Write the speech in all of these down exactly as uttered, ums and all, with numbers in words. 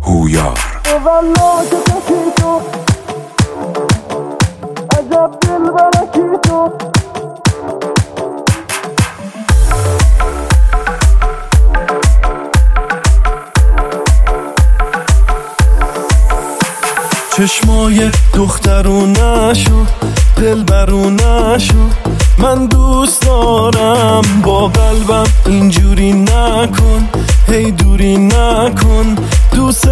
هویار. والله که تکی تو عجب دل برکی تو. چشمای دخترونشو دل برونشو من دوست دارم، با قلبم اینجوری نکن، هی دوری نکن، دوست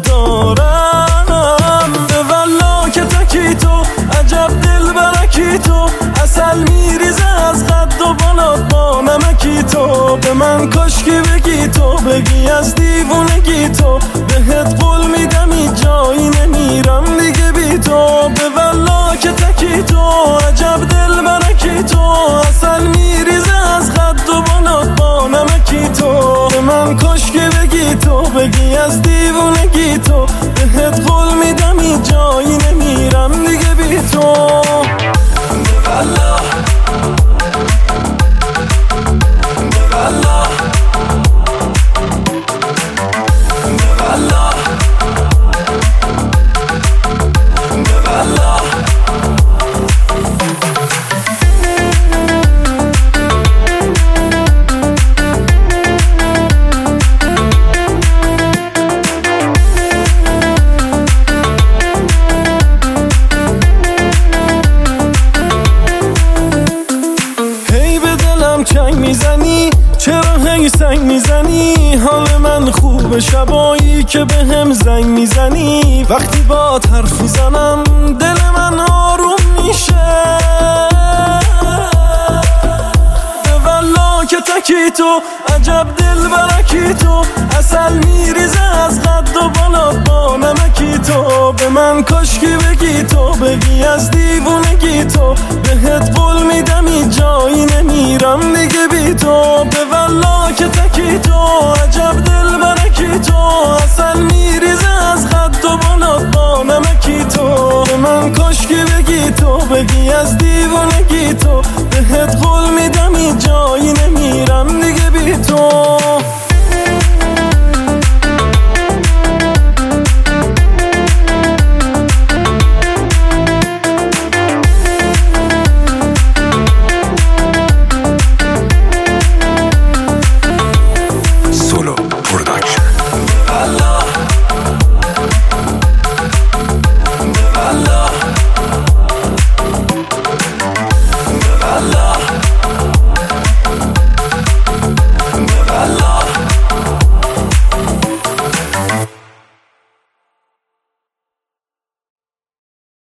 دارم. به والله که تکی تو عجب دل برکی تو، اصل میریزه از قد و بالات با نمکی تو. به من کاشکی بگی تو، بگی از دیوونگی تو، بهت قول میدم این جایی نمیرم دیگه بی تو. به والله که تکی تو عجب دل برکی تو، اصل میریزه از قد و بالات با نمکی تو. به من کاشکی بگی تو، بگی از دیوونگی تو، بهت قول میدم این جایی نمیرم دیگه بی تو. به والله به والله به والله به والله. چنگ میزنی چرا هی سنگ میزنی، حال من خوب شبایی که به هم زنگ میزنی. وقتی با حرف میزنم دل من آروم میشه. به والله که تکی تو عجب دل برکی تو، اصل میریزه از قد و بالات با نمکی تو. به من کاشکی بگی تو، بگی از دیوونگی تو، بهت قول میدم این جایی نمیرم دیگه بی تو. به والله که تکی تو عجب دل برکی